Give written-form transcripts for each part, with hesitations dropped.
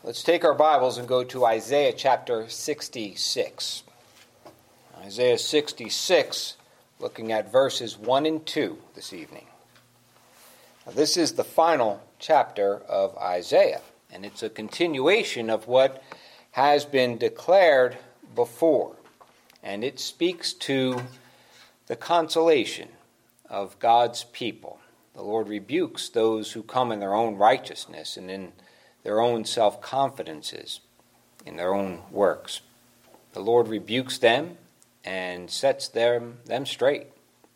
Let's take our Bibles and go to Isaiah chapter 66. Isaiah 66, looking at verses 1 and 2 this evening. Now, this is the final chapter of Isaiah, and it's a continuation of what has been declared before. And it speaks to the consolation of God's people. The Lord rebukes those who come in their own righteousness and in their own self-confidences, in their own works. The Lord rebukes them and sets them straight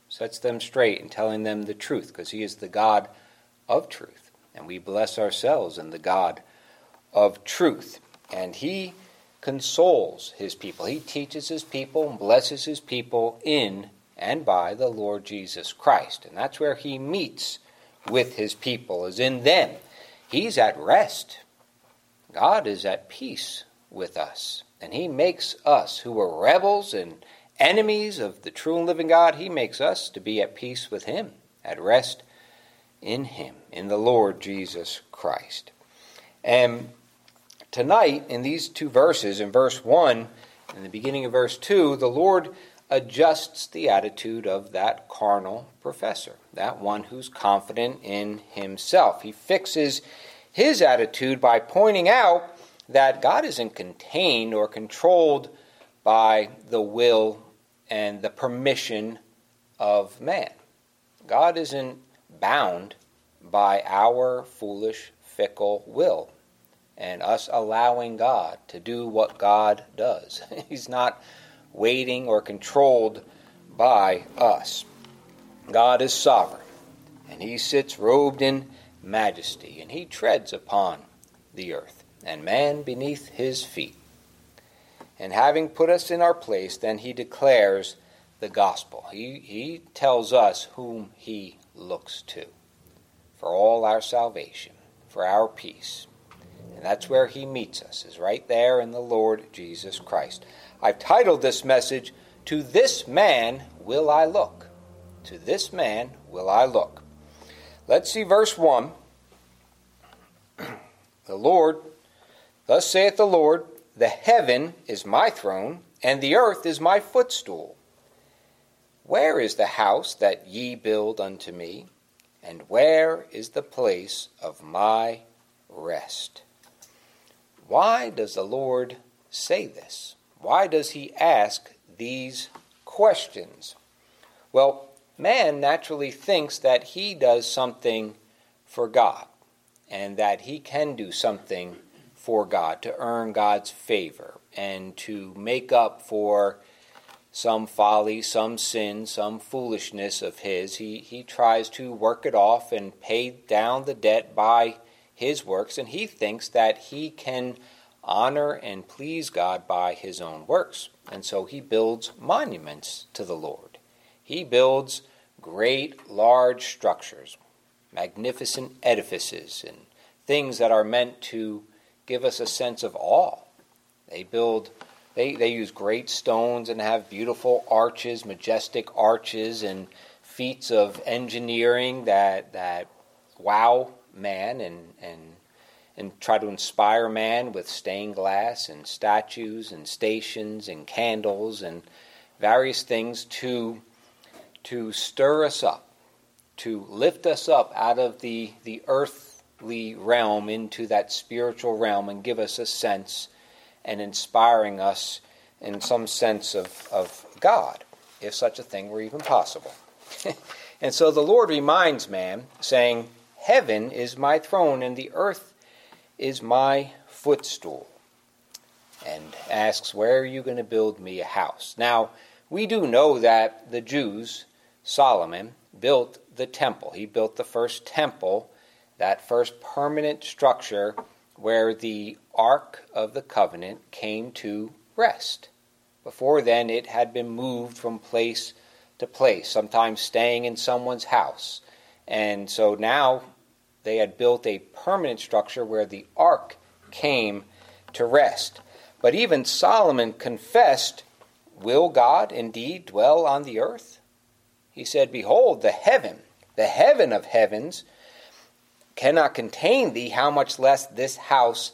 in telling them the truth, because He is the God of truth. And we bless ourselves in the God of truth. And He consoles His people. He teaches His people and blesses His people in and by the Lord Jesus Christ. And that's where He meets with His people, is in them. He's at rest. God is at peace with us. And He makes us, who were rebels and enemies of the true and living God, He makes us to be at peace with Him, at rest in Him, in the Lord Jesus Christ. And tonight, in these two verses, in verse 1 and the beginning of verse 2, the Lord adjusts the attitude of that carnal professor, that one who's confident in himself. He fixes his attitude by pointing out that God isn't contained or controlled by the will and the permission of man. God isn't bound by our foolish, fickle will and us allowing God to do what God does. He's not waiting or controlled by us. God is sovereign, and He sits robed in majesty, and He treads upon the earth, and man beneath His feet. And having put us in our place, then He declares the gospel. He tells us whom He looks to for all our salvation, for our peace. And that's where He meets us, is right there in the Lord Jesus Christ. I've titled this message, "To This Man Will I Look." To this man will I look. Let's see verse 1. The Lord, thus saith the Lord, the heaven is my throne, and the earth is my footstool. Where is the house that ye build unto me? And where is the place of my rest? Why does the Lord say this? Why does He ask these questions? Well, man naturally thinks that he does something for God, and that he can do something for God to earn God's favor and to make up for some folly, some sin, some foolishness of his. He tries to work it off and pay down the debt by his works, and he thinks that he can honor and please God by his own works. And so he builds monuments to the Lord. He builds great, large structures, magnificent edifices, and things that are meant to give us a sense of awe. They use great stones and have beautiful arches, majestic arches, and feats of engineering that wow man and try to inspire man with stained glass and statues and stations and candles and various things to stir us up, to lift us up out of the earthly realm into that spiritual realm and give us a sense and inspiring us in some sense of God, if such a thing were even possible. And so the Lord reminds man, saying, heaven is my throne and the earth is my footstool, and asks, where are you going to build me a house? Now, we do know that the Jews, Solomon, built the temple. He built the first temple, that first permanent structure where the Ark of the Covenant came to rest. Before then, it had been moved from place to place, sometimes staying in someone's house. And so now they had built a permanent structure where the ark came to rest. But even Solomon confessed, will God indeed dwell on the earth? He said, behold, the heaven of heavens cannot contain thee, how much less this house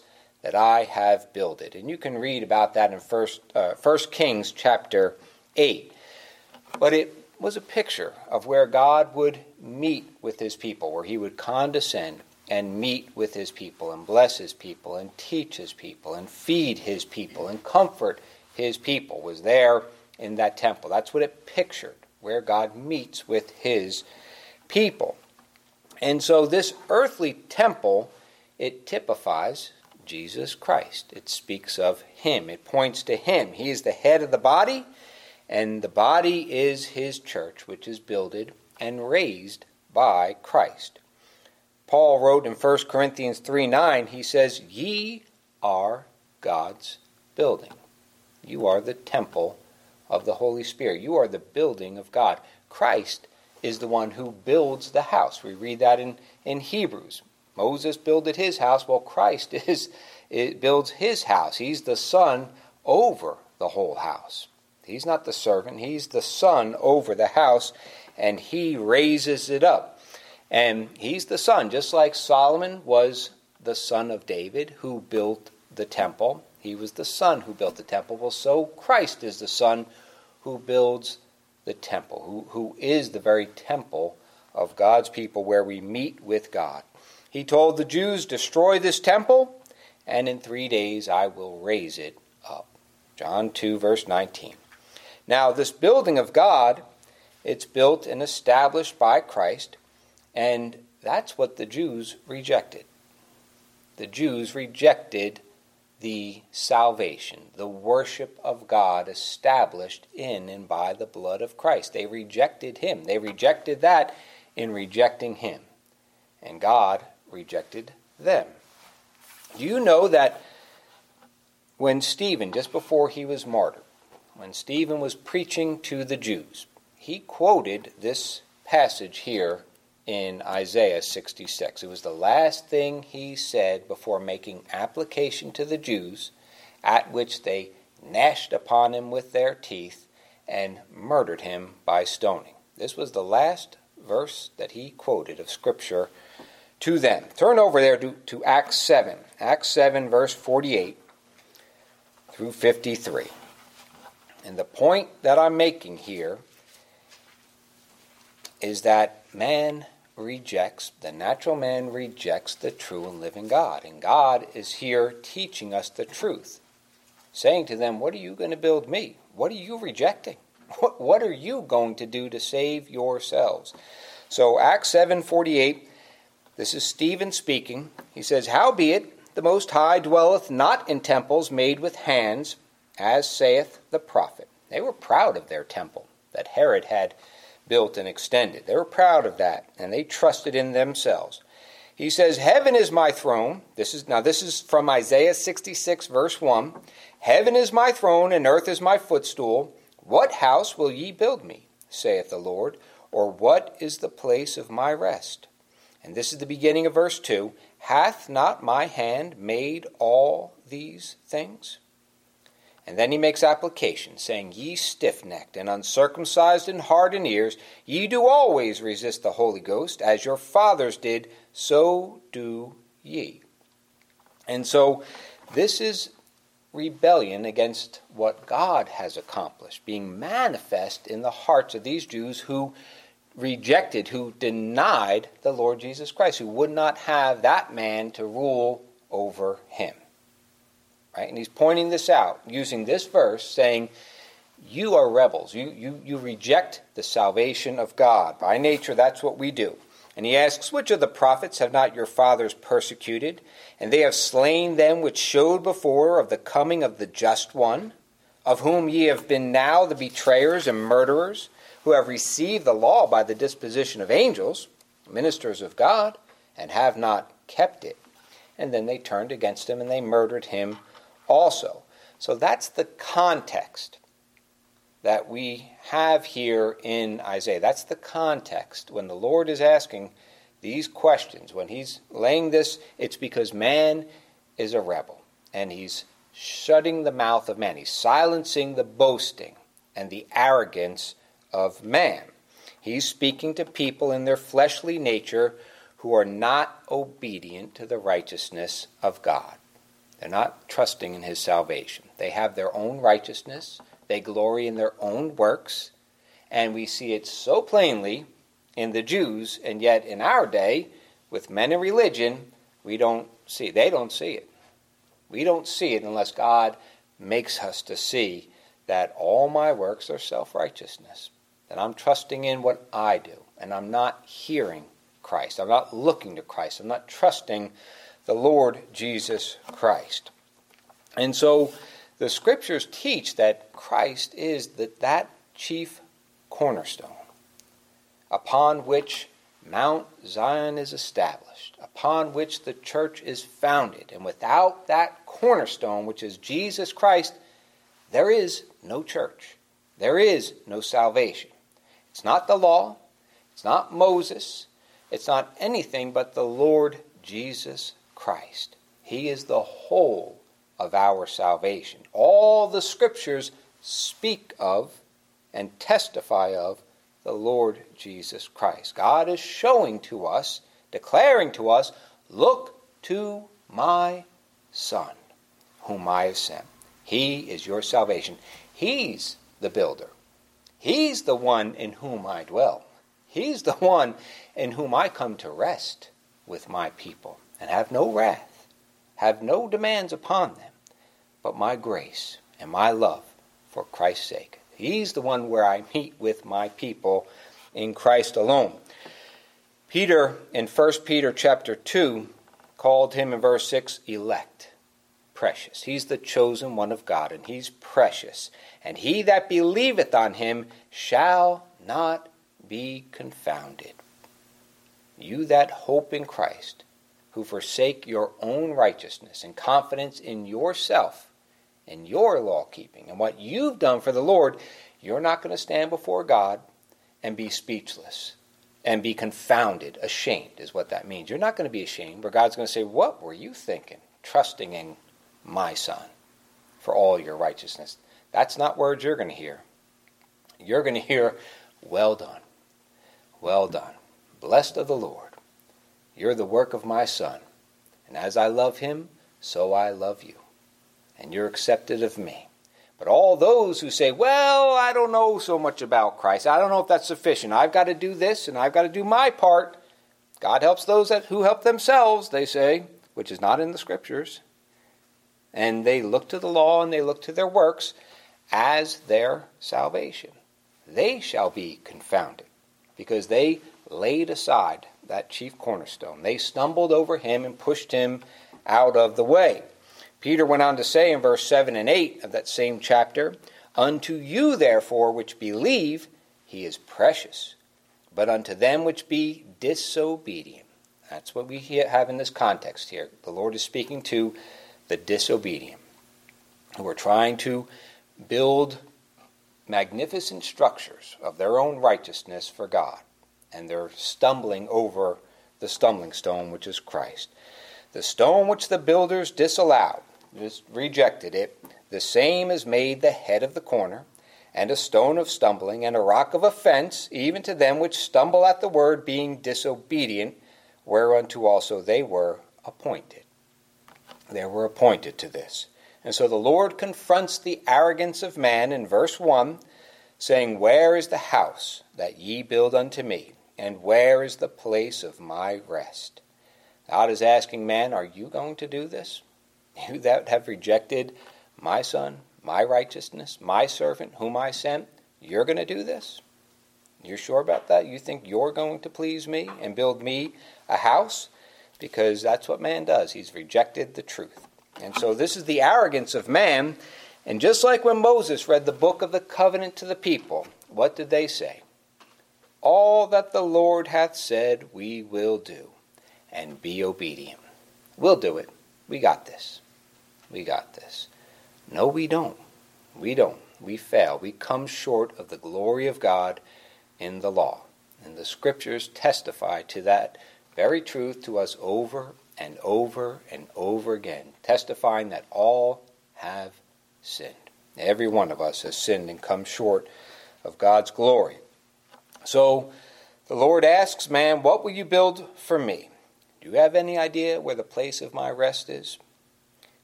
that I have builded. And you can read about that in 1 Kings chapter 8. But it was a picture of where God would meet with his people, where he would condescend and meet with his people and bless his people and teach his people and feed his people and comfort his people, was there in that temple. That's what it pictured, where God meets with his people. And so this earthly temple, it typifies Jesus Christ. It speaks of him. It points to him. He is the head of the body, and the body is his church, which is builded and raised by Christ. Paul wrote in 1 Corinthians 3:9, he says, "Ye are God's building." You are the temple of the Holy Spirit. You are the building of God. Christ is the one who builds the house. We read that in Hebrews. Moses builded his house. Well, Christ builds his house. He's the son over the whole house. He's not the servant. He's the son over the house, and he raises it up. And he's the son, just like Solomon was the son of David who built the temple. He was the son who built the temple. Well, so Christ is the son who builds the temple, who is the very temple of God's people where we meet with God. He told the Jews, "Destroy this temple, and in 3 days I will raise it up." John 2, verse 19. Now, this building of God, it's built and established by Christ, and that's what the Jews rejected. The Jews rejected the salvation, the worship of God established in and by the blood of Christ. They rejected him. They rejected that in rejecting him. And God rejected them. Do you know that when Stephen, just before he was martyred, when Stephen was preaching to the Jews, he quoted this passage here in Isaiah 66. It was the last thing he said before making application to the Jews, at which they gnashed upon him with their teeth and murdered him by stoning. This was the last verse that he quoted of Scripture to them. Turn over there to Acts 7. Acts 7, verse 48 through 53. And the point that I'm making here is that the natural man rejects the true and living God. And God is here teaching us the truth, saying to them, what are you going to build me? What are you rejecting? What are you going to do to save yourselves? So Acts 7:48, this is Stephen speaking. He says, "Howbeit the Most High dwelleth not in temples made with hands, as saith the prophet." They were proud of their temple that Herod had built and extended. They were proud of that, and they trusted in themselves. He says, "Heaven is my throne." This is from Isaiah 66, verse 1. "Heaven is my throne, and earth is my footstool. What house will ye build me, saith the Lord? Or what is the place of my rest?" And this is the beginning of verse 2. "Hath not my hand made all these things?" And then he makes application, saying, "Ye stiff-necked and uncircumcised in heart and ears, ye do always resist the Holy Ghost, as your fathers did, so do ye." And so this is rebellion against what God has accomplished, being manifest in the hearts of these Jews who rejected, who denied the Lord Jesus Christ, who would not have that man to rule over him. Right? And he's pointing this out, using this verse, saying, you are rebels. You reject the salvation of God. By nature, that's what we do. And he asks, "Which of the prophets have not your fathers persecuted? And they have slain them which showed before of the coming of the just one, of whom ye have been now the betrayers and murderers, who have received the law by the disposition of angels, ministers of God, and have not kept it." And then they turned against him and they murdered him also. So that's the context that we have here in Isaiah. That's the context. When the Lord is asking these questions, when he's laying this, it's because man is a rebel. And he's shutting the mouth of man. He's silencing the boasting and the arrogance of man. He's speaking to people in their fleshly nature who are not obedient to the righteousness of God. They're not trusting in his salvation. They have their own righteousness. They glory in their own works. And we see it so plainly in the Jews, and yet in our day, with men in religion, they don't see it. We don't see it unless God makes us to see that all my works are self-righteousness, that I'm trusting in what I do, and I'm not hearing Christ. I'm not looking to Christ. I'm not trusting the Lord Jesus Christ. And so the Scriptures teach that Christ is that chief cornerstone upon which Mount Zion is established, upon which the church is founded. And without that cornerstone, which is Jesus Christ, there is no church. There is no salvation. It's not the law. It's not Moses. It's not anything but the Lord Jesus Christ. He is the whole of our salvation. All the Scriptures speak of and testify of the Lord Jesus Christ. God is showing to us, declaring to us, look to my Son, whom I have sent. He is your salvation. He's the builder. He's the one in whom I dwell. He's the one in whom I come to rest with my people and have no wrath, have no demands upon them, but my grace and my love for Christ's sake. He's the one where I meet with my people in Christ alone. Peter, in 1 Peter chapter 2, called him in verse 6, elect, precious. He's the chosen one of God, and he's precious. And he that believeth on him shall not be confounded. You that hope in Christ, who forsake your own righteousness and confidence in yourself, in your law-keeping, and what you've done for the Lord, you're not going to stand before God and be speechless and be confounded, ashamed is what that means. You're not going to be ashamed, where God's going to say, what were you thinking, trusting in my Son for all your righteousness? That's not words you're going to hear. You're going to hear, well done, well done, blessed of the Lord. You're the work of my Son, and as I love him, so I love you. And you're accepted of me. But all those who say, well, I don't know so much about Christ. I don't know if that's sufficient. I've got to do this and I've got to do my part. God helps those who help themselves, they say, which is not in the Scriptures. And they look to the law and they look to their works as their salvation. They shall be confounded because they laid aside that chief cornerstone. They stumbled over him and pushed him out of the way. Peter went on to say in verse 7 and 8 of that same chapter, unto you therefore which believe, he is precious. But unto them which be disobedient. That's what we have in this context here. The Lord is speaking to the disobedient, who are trying to build magnificent structures of their own righteousness for God. And they're stumbling over the stumbling stone, which is Christ. The stone which the builders disallowed, just rejected it, the same is made the head of the corner, and a stone of stumbling, and a rock of offense, even to them which stumble at the word, being disobedient, whereunto also they were appointed. They were appointed to this. And so the Lord confronts the arrogance of man in verse 1, saying, where is the house that ye build unto me? And where is the place of my rest? God is asking man, are you going to do this? You that have rejected my Son, my righteousness, my servant, whom I sent, you're going to do this? You're sure about that? You think you're going to please me and build me a house? Because that's what man does. He's rejected the truth. And so this is the arrogance of man. And just like when Moses read the book of the covenant to the people, what did they say? All that the Lord hath said we will do, and be obedient. We'll do it. We got this. We got this. No, we don't. We don't. We fail. We come short of the glory of God in the law. And the Scriptures testify to that very truth to us over and over and over again, testifying that all have sinned. Every one of us has sinned and come short of God's glory. So the Lord asks man, what will you build for me? Do you have any idea where the place of my rest is?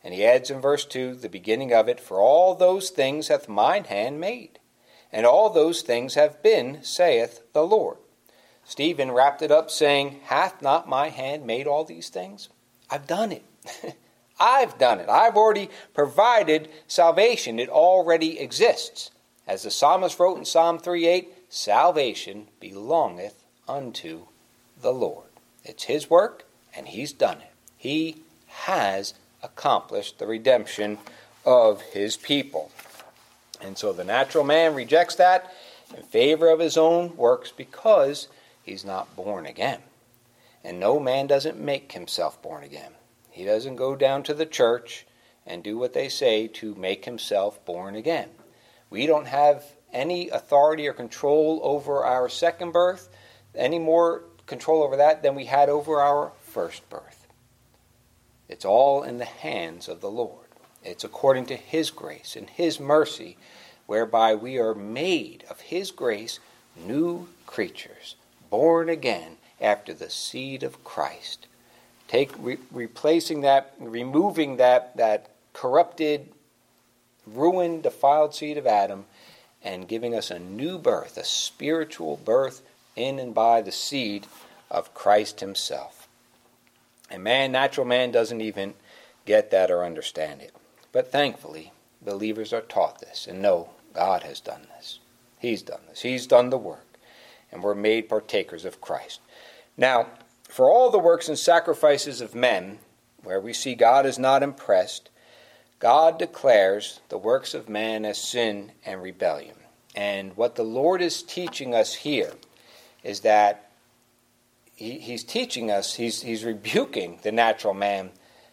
And he adds in verse 2, the beginning of it, for all those things hath mine hand made, and all those things have been, saith the Lord. Stephen wrapped it up saying, hath not my hand made all these things? I've done it. I've done it. I've already provided salvation. It already exists. As the psalmist wrote in Psalm 3:8, salvation belongeth unto the Lord. It's his work, and he's done it. He has accomplished the redemption of his people. And so the natural man rejects that in favor of his own works because he's not born again. And no man doesn't make himself born again. He doesn't go down to the church and do what they say to make himself born again. We don't have any authority or control over our second birth, any more control over that than we had over our first birth. It's all in the hands of the Lord. It's according to his grace and his mercy, whereby we are made of his grace new creatures, born again after the seed of Christ. Replacing that, removing that corrupted, ruined, defiled seed of Adam, and giving us a new birth, a spiritual birth in and by the seed of Christ himself. And natural man doesn't even get that or understand it. But thankfully, believers are taught this and know God has done this. He's done this. He's done the work. And we're made partakers of Christ. Now, for all the works and sacrifices of men, where we see God is not impressed, God declares the works of man as sin and rebellion. And what the Lord is teaching us here is that he's teaching us, he's rebuking the natural man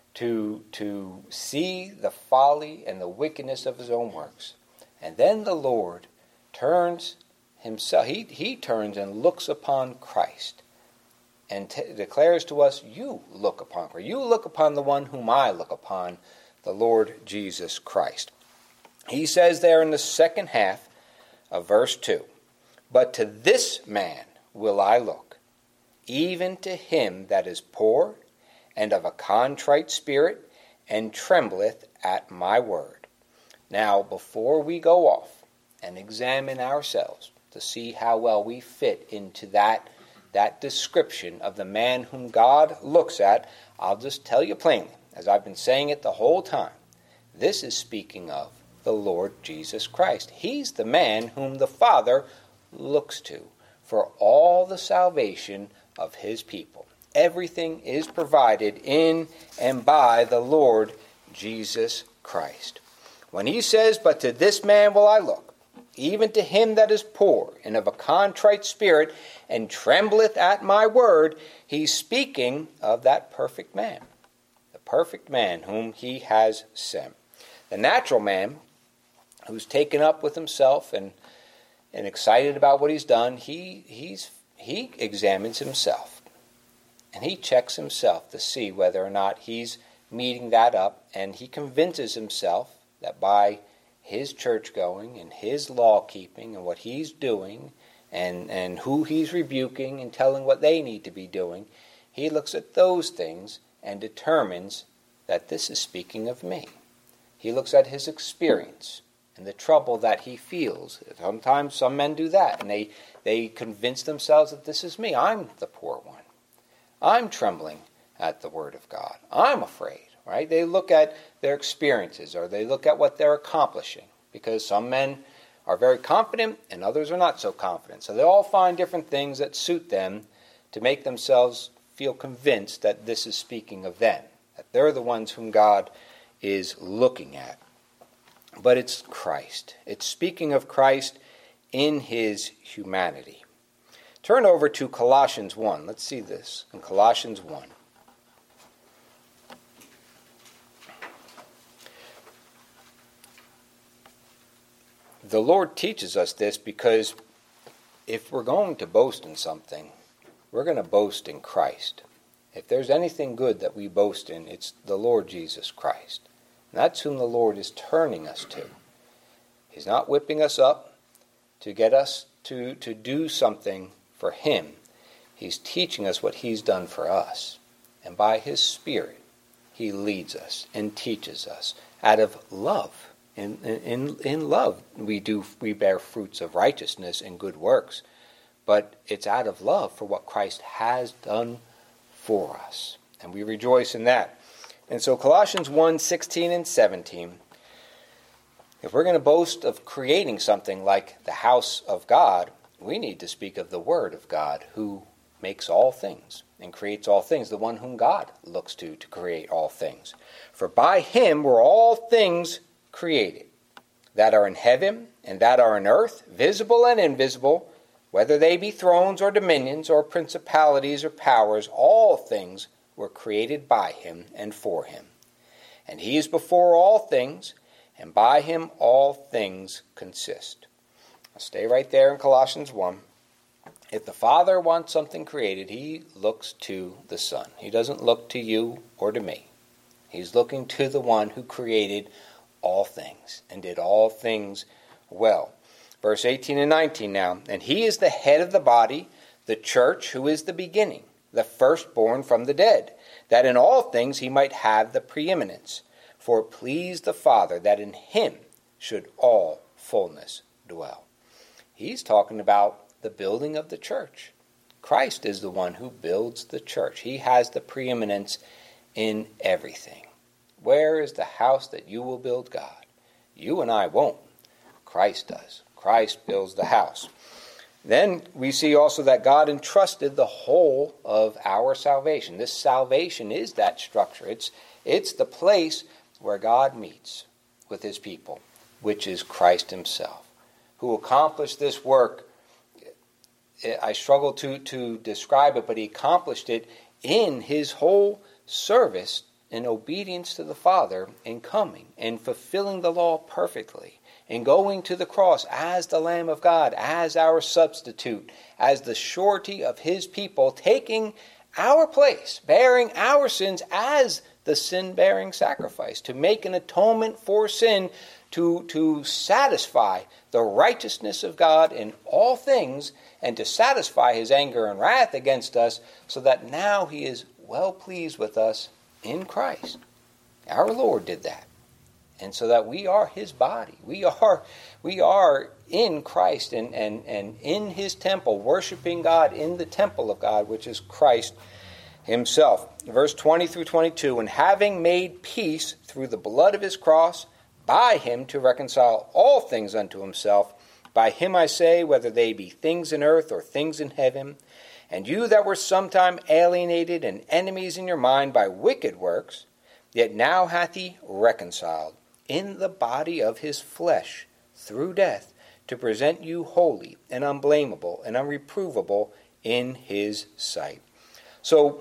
to see the folly and the wickedness of his own works. And then the Lord turns himself, he turns and looks upon Christ and declares to us, you look upon Christ. You look upon the one whom I look upon, the Lord Jesus Christ. He says there in the second half of verse 2, but to this man will I look, even to him that is poor and of a contrite spirit, and trembleth at my word. Now, before we go off and examine ourselves to see how well we fit into that description of the man whom God looks at, I'll just tell you plainly, as I've been saying it the whole time, this is speaking of the Lord Jesus Christ. He's the man whom the Father looks to for all the salvation of his people. Everything is provided in and by the Lord Jesus Christ. When he says, but to this man will I look, even to him that is poor and of a contrite spirit, and trembleth at my word, he's speaking of that perfect man, the perfect man whom he has sent. The natural man, who's taken up with himself and excited about what he's done, he examines himself. And he checks himself to see whether or not he's meeting that up, and he convinces himself that by his church going and his law keeping and what he's doing and who he's rebuking and telling what they need to be doing, he looks at those things and determines that this is speaking of me. He looks at his experience and the trouble that he feels. Sometimes some men do that, and they convince themselves that this is me. I'm the poor one. I'm trembling at the word of God. I'm afraid, right? They look at their experiences, or they look at what they're accomplishing, because some men are very confident and others are not so confident. So they all find different things that suit them to make themselves feel convinced that this is speaking of them, that they're the ones whom God is looking at. But it's Christ. It's speaking of Christ in his humanity. Turn over to Colossians 1. Let's see this in Colossians 1. The Lord teaches us this because if we're going to boast in something, we're going to boast in Christ. If there's anything good that we boast in, it's the Lord Jesus Christ. And that's whom the Lord is turning us to. He's not whipping us up to get us to do something for him. He's teaching us what he's done for us. And by his Spirit, he leads us and teaches us out of love. In love, we bear fruits of righteousness and good works, but it's out of love for what Christ has done for us, and we rejoice in that. And so Colossians 1:16 and 17, if we're going to boast of creating something like the house of God, we need to speak of the Word of God, who makes all things and creates all things, the one whom God looks to create all things. For by him were all things created, that are in heaven and that are in earth, visible and invisible, whether they be thrones or dominions or principalities or powers, all things were created by him and for him. And he is before all things, and by him all things consist. I'll stay right there in Colossians 1. If the Father wants something created, he looks to the Son. He doesn't look to you or to me. He's looking to the one who created all things and did all things well. Verse 18 and 19 now. And he is the head of the body, the church, who is the beginning, the firstborn from the dead, that in all things he might have the preeminence. For it pleased the Father that in him should all fullness dwell. He's talking about the building of the church. Christ is the one who builds the church. He has the preeminence in everything. Where is the house that you will build, God? You and I won't. Christ does. Christ builds the house. Then we see also that God entrusted the whole of our salvation. This salvation is that structure. It's the place where God meets with his people, which is Christ himself, who accomplished this work. I struggle to describe it, but he accomplished it in his whole service in obedience to the Father, in coming and fulfilling the law perfectly, and going to the cross as the Lamb of God, as our substitute, as the surety of his people, taking our place, bearing our sins as the sin-bearing sacrifice, to make an atonement for sin, to satisfy the righteousness of God in all things, and to satisfy his anger and wrath against us, so that now he is well pleased with us in Christ. Our Lord did that. And so that we are his body. We are in Christ and in his temple, worshiping God in the temple of God, which is Christ himself. Verse 20 through 22, and having made peace through the blood of his cross, by him to reconcile all things unto himself. By him I say, whether they be things in earth or things in heaven. And you that were sometime alienated and enemies in your mind by wicked works, yet now hath he reconciled in the body of his flesh through death, to present you holy and unblameable and unreprovable in his sight. So,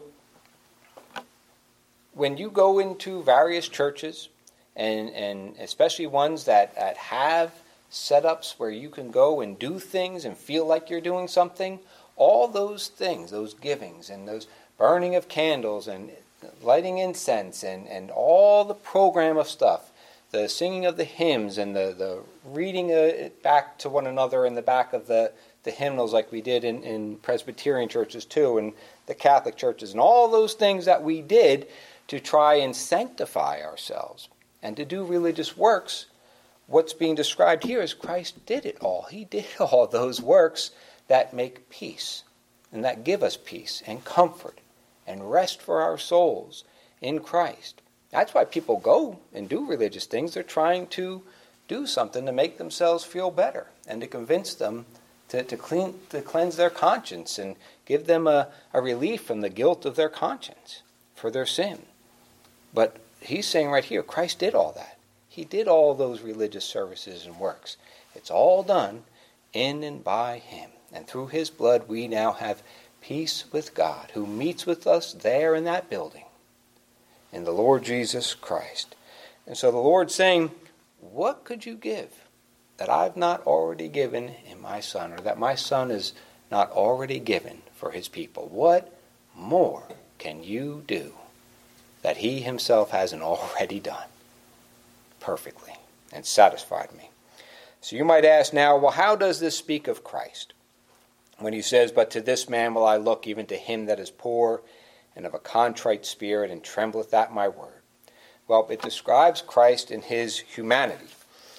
when you go into various churches, and especially ones that have setups where you can go and do things and feel like you're doing something, all those things, those givings and those burning of candles and lighting incense and all the program of stuff, the singing of the hymns and the reading it back to one another in the back of the hymnals, like we did in Presbyterian churches too, and the Catholic churches, and all those things that we did to try and sanctify ourselves and to do religious works. What's being described here is Christ did it all. He did all those works that make peace and that give us peace and comfort and rest for our souls in Christ. That's why people go and do religious things. They're trying to do something to make themselves feel better and to convince them to cleanse their conscience and give them a relief from the guilt of their conscience for their sin. But he's saying right here, Christ did all that. He did all those religious services and works. It's all done in and by him. And through his blood we now have peace with God, who meets with us there in that building, in the Lord Jesus Christ. And so the Lord's saying, what could you give that I've not already given in my Son, or that my Son is not already given for his people? What more can you do that he himself hasn't already done perfectly and satisfied me? So you might ask now, well, how does this speak of Christ? When he says, but to this man will I look, even to him that is poor and of a contrite spirit, and trembleth at my word. Well, it describes Christ in his humanity.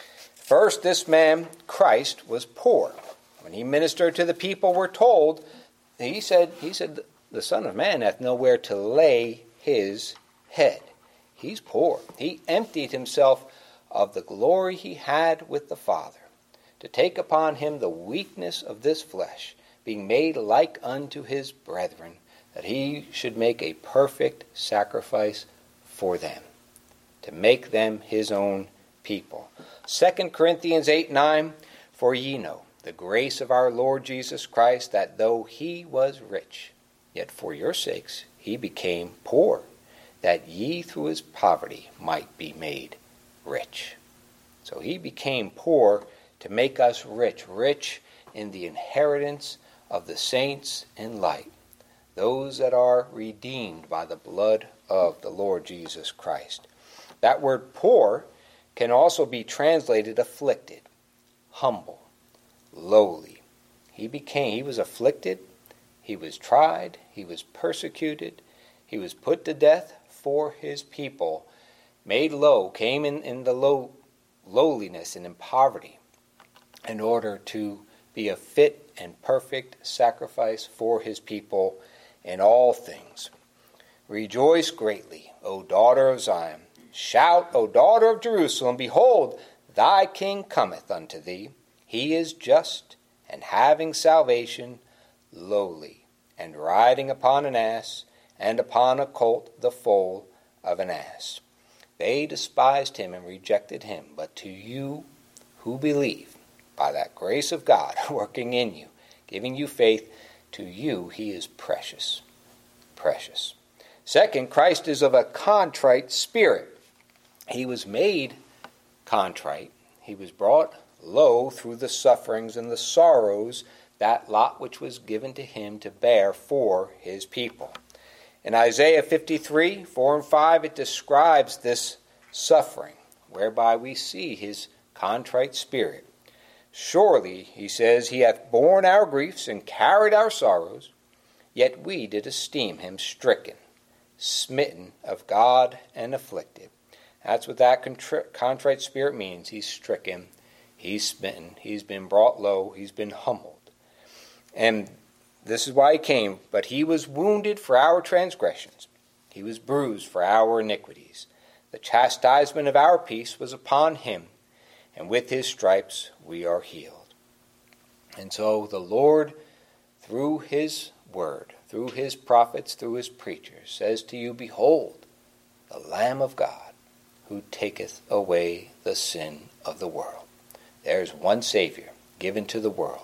First, this man, Christ, was poor. When he ministered to the people, we're told, he said, the Son of Man hath nowhere to lay his head. He's poor. He emptied himself of the glory he had with the Father, to take upon him the weakness of this flesh, being made like unto his brethren, that he should make a perfect sacrifice for them, to make them his own people. 2 Corinthians 8:9, for ye know the grace of our Lord Jesus Christ, that though he was rich, yet for your sakes he became poor, that ye through his poverty might be made rich. So he became poor to make us rich, rich in the inheritance of the saints in light, those that are redeemed by the blood of the Lord Jesus Christ. That word poor can also be translated afflicted, humble, lowly. He was afflicted, he was tried, he was persecuted, he was put to death for his people, made low, came in the lowliness and in poverty, in order to be a fit and perfect sacrifice for his people in all things. Rejoice greatly, O daughter of Zion. Shout, O daughter of Jerusalem. Behold, thy king cometh unto thee. He is just, and having salvation, lowly, and riding upon an ass, and upon a colt, the foal of an ass. They despised him and rejected him, but to you who believe, by that grace of God working in you, giving you faith, to you he is precious. Precious. Second, Christ is of a contrite spirit. He was made contrite. He was brought low through the sufferings and the sorrows, that lot which was given to him to bear for his people. In Isaiah 53, 4 and 5, it describes this suffering, whereby we see his contrite spirit. Surely, he says, he hath borne our griefs and carried our sorrows, yet we did esteem him stricken, smitten of God, and afflicted. That's what that contrite spirit means. He's stricken, he's smitten, he's been brought low, he's been humbled. And this is why he came. But he was wounded for our transgressions, he was bruised for our iniquities. The chastisement of our peace was upon him, and with his stripes we are healed. And so the Lord, through his word, through his prophets, through his preachers, says to you, behold, the Lamb of God, who taketh away the sin of the world. There is one Savior given to the world,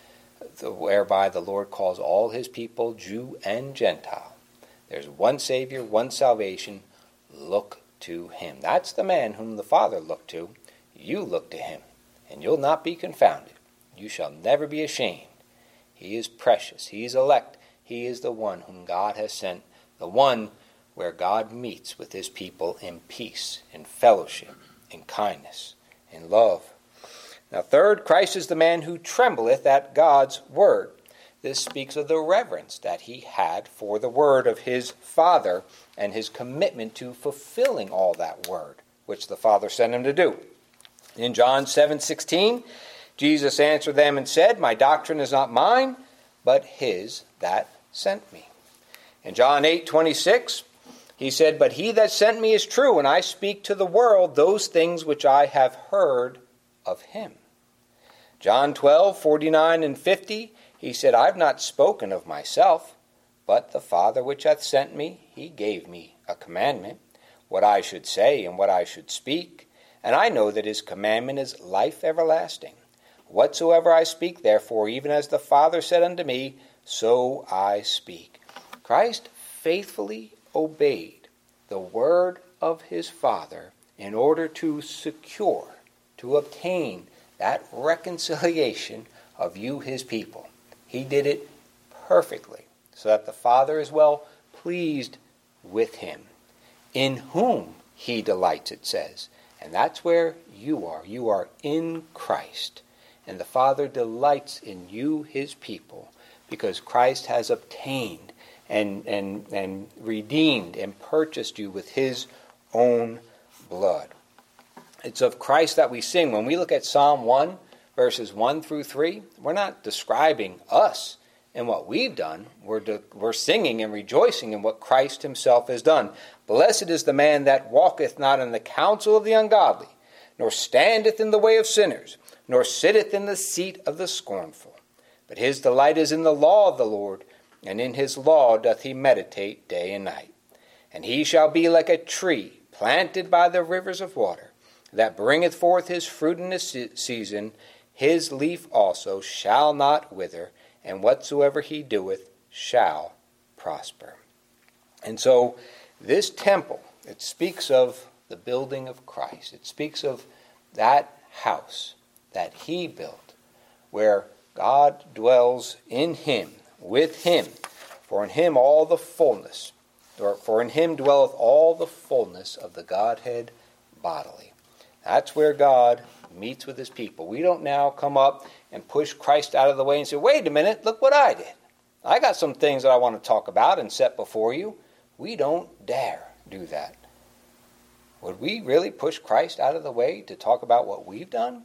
whereby the Lord calls all his people, Jew and Gentile. There's one Savior, one salvation. Look to him. That's the man whom the Father looked to. You look to him, and you'll not be confounded. You shall never be ashamed. He is precious. He is elect. He is the one whom God has sent, the one where God meets with his people in peace, in fellowship, in kindness, in love. Now third, Christ is the man who trembleth at God's word. This speaks of the reverence that he had for the word of his Father and his commitment to fulfilling all that word which the Father sent him to do. In John 7:16, Jesus answered them and said, my doctrine is not mine, but his that sent me. In John 8:26, he said, but he that sent me is true, and I speak to the world those things which I have heard of him. John 12:49 and 50, he said, I have not spoken of myself, but the Father which hath sent me, he gave me a commandment, what I should say and what I should speak. And I know that his commandment is life everlasting. Whatsoever I speak, therefore, even as the Father said unto me, so I speak. Christ faithfully obeyed the word of his Father in order to secure, to obtain that reconciliation of you, his people. He did it perfectly, so that the Father is well pleased with him, in whom he delights, it says. And that's where you are. You are in Christ. And the Father delights in you, his people, because Christ has obtained and redeemed and purchased you with his own blood. It's of Christ that we sing. When we look at Psalm 1, verses 1 through 3, we're not describing us and what we've done. We're singing and rejoicing in what Christ himself has done. Blessed is the man that walketh not in the counsel of the ungodly, nor standeth in the way of sinners, nor sitteth in the seat of the scornful. But his delight is in the law of the Lord, and in his law doth he meditate day and night. And he shall be like a tree planted by the rivers of water, that bringeth forth his fruit in his season. His leaf also shall not wither, and whatsoever he doeth shall prosper. And so this temple, it speaks of the building of Christ. It speaks of that house that he built, where God dwells in him, with him. For in him all the fullness, for in him dwelleth all the fullness of the Godhead bodily. That's where God meets with his people. We don't now come up and push Christ out of the way and say, wait a minute, look what I did. I got some things that I want to talk about and set before you. We don't dare do that. Would we really push Christ out of the way to talk about what we've done?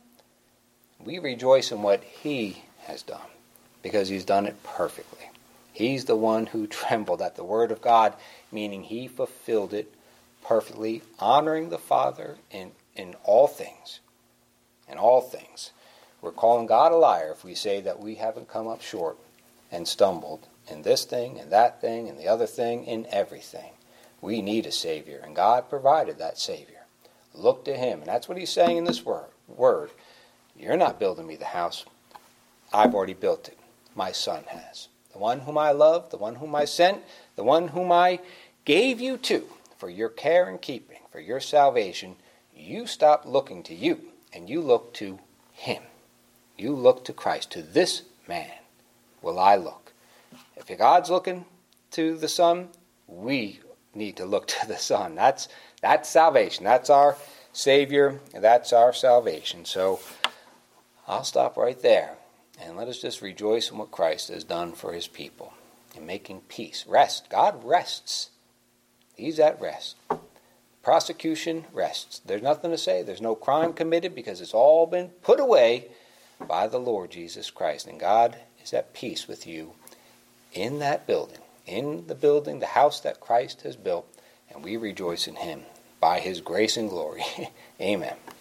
We rejoice in what he has done, because he's done it perfectly. He's the one who trembled at the word of God, meaning he fulfilled it perfectly, honoring the Father in all things. In all things. We're calling God a liar if we say that we haven't come up short and stumbled in this thing and that thing and the other thing, in everything. We need a Savior, and God provided that Savior. Look to him, and that's what he's saying in this word. You're not building me the house. I've already built it. My Son has. The one whom I love, the one whom I sent, the one whom I gave you to for your care and keeping, for your salvation. You stop looking to you, and you look to him. You look to Christ. To this man will I look. If God's looking to the Son, we need to look to the Son. That's salvation. That's our Savior. That's our salvation. So I'll stop right there, and let us just rejoice in what Christ has done for his people in making peace. Rest. God rests. He's at rest. Prosecution rests. There's nothing to say. There's no crime committed, because it's all been put away by the Lord Jesus Christ. And God is at peace with you in that building, the house that Christ has built, and we rejoice in him by his grace and glory. Amen.